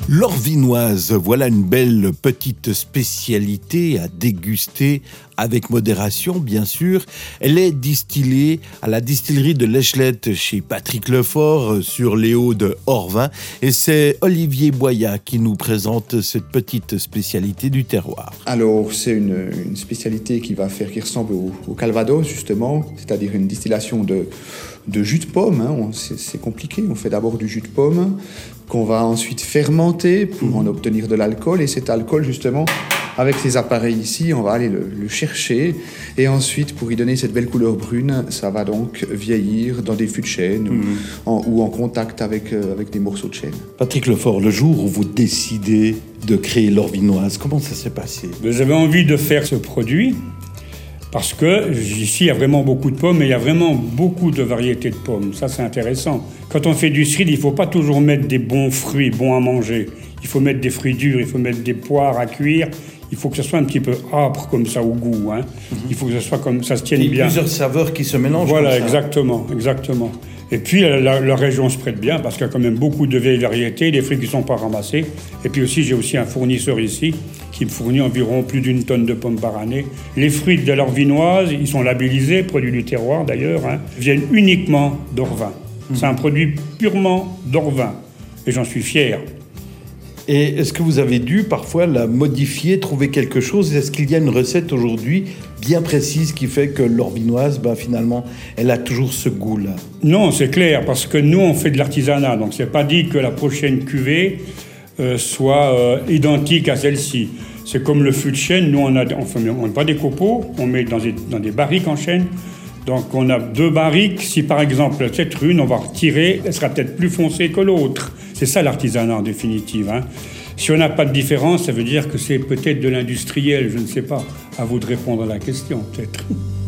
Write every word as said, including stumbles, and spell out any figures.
L'orvinoise, voilà une belle petite spécialité à déguster avec modération, bien sûr. Elle est distillée à la distillerie de l'Echelette chez Patrick Lefort sur les Hauts de Orvin. Et c'est Olivier Boyat qui nous présente cette petite spécialité du terroir. Alors, c'est une, une spécialité qui va faire, qui ressemble au, au Calvados, justement, c'est-à-dire une distillation de, de jus de pomme. Hein. C'est, c'est compliqué. On fait d'abord du jus de pomme qu'on va ensuite fermenter pour mmh. en obtenir de l'alcool. Et cet alcool, justement, avec ces appareils ici, on va aller le, le chercher. Et ensuite, pour y donner cette belle couleur brune, ça va donc vieillir dans des fûts de chêne mmh. ou, en, ou en contact avec, euh, avec des morceaux de chêne. Patrick Lefort, le jour où vous décidez de créer l'orvinoise, comment ça s'est passé ? J'avais envie de faire ce produit parce que ici, il y a vraiment beaucoup de pommes et il y a vraiment beaucoup de variétés de pommes. Ça, c'est intéressant. Quand on fait du cidre, il ne faut pas toujours mettre des bons fruits, bons à manger. Il faut mettre des fruits durs, il faut mettre des poires à cuire. Il faut que ce soit un petit peu âpre comme ça au goût. Hein. Mm-hmm. Il faut que ce soit comme ça se tienne il y a bien. Plusieurs saveurs qui se mélangent. Voilà, comme ça. exactement, exactement. Et puis la, la région se prête bien parce qu'il y a quand même beaucoup de vieilles variétés, des fruits qui ne sont pas ramassés. Et puis aussi, j'ai aussi un fournisseur ici qui me fournit environ plus d'une tonne de pommes par année. Les fruits de l'orvinoise, ils sont labellisés, produits du terroir d'ailleurs, hein, viennent uniquement d'Orvin. Mmh. C'est un produit purement d'Orvin. Et j'en suis fier. Et est-ce que vous avez dû parfois la modifier, trouver quelque chose ? Est-ce qu'il y a une recette aujourd'hui bien précise qui fait que l'orvinoise, ben, finalement, elle a toujours ce goût-là ? Non, c'est clair, parce que nous, on fait de l'artisanat. Donc, c'est pas dit que la prochaine cuvée euh, soit euh, identique à celle-ci. C'est comme le fût de chêne. Nous, on a, enfin, on n'a pas des copeaux, on met dans des, dans des barriques en chêne. Donc, on a deux barriques. Si, par exemple, cette une, on va retirer, elle sera peut-être plus foncée que l'autre. C'est ça l'artisanat en définitive. Hein. Si on n'a pas de différence, ça veut dire que c'est peut-être de l'industriel, je ne sais pas. À vous de répondre à la question, peut-être.